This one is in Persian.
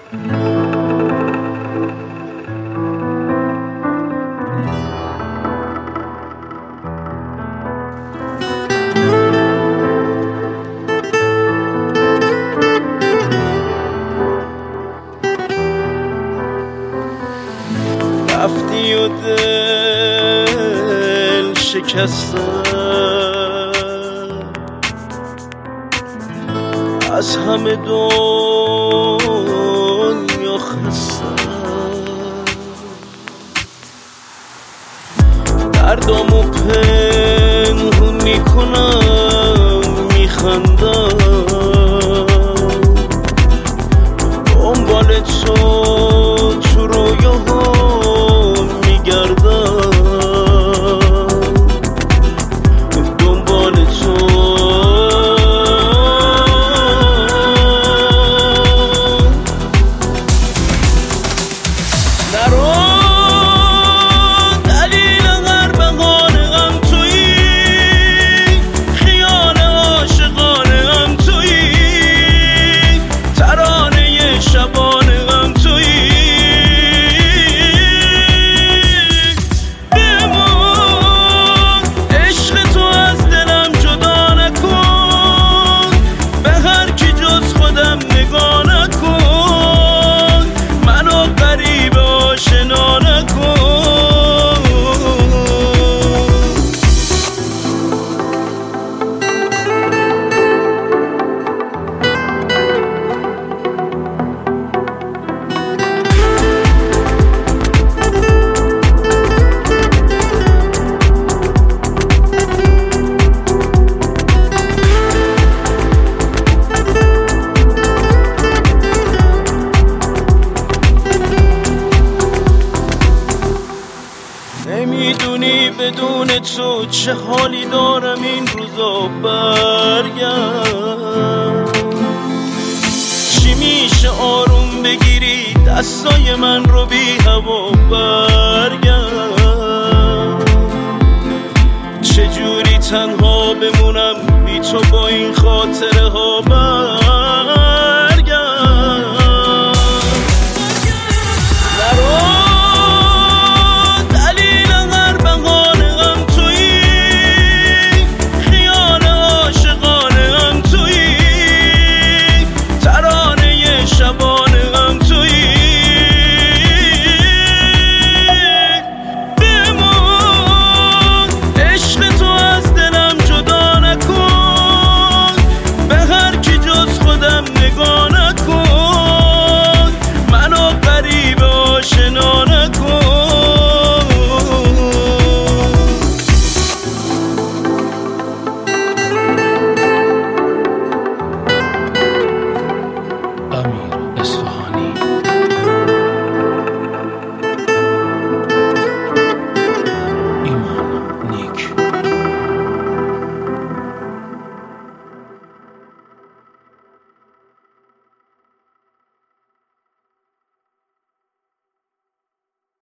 رفتی و دل شکستم، از همه دنیا خستم، دردامو پنهون میکنم میخندم، دنبال تو رویاهام میگردم، دنبال تو نرو، دلیل غربقان غم تویی، خیال عاشقان غم تویی، ترانه شبان غم تویی، بمان عشق تو از دلم جدا نکن، به هر کی جز خودم نگاه نکن، منو غریب آشنا نکن. نمیدونی بدون تو چه حالی دارم این روزا، برگرد چی میشه آروم بگیری دستای من رو بی هوا، برگرد چجوری تنها بمونم بی تو با این خاطره ها، برگرد نرو، شبان غم تویی، بمان عشق تو از دلم جدا نکن، به هر کی جز خودم نگاه نکن، منو غریب آشنا نکن. امیر اصفهانی.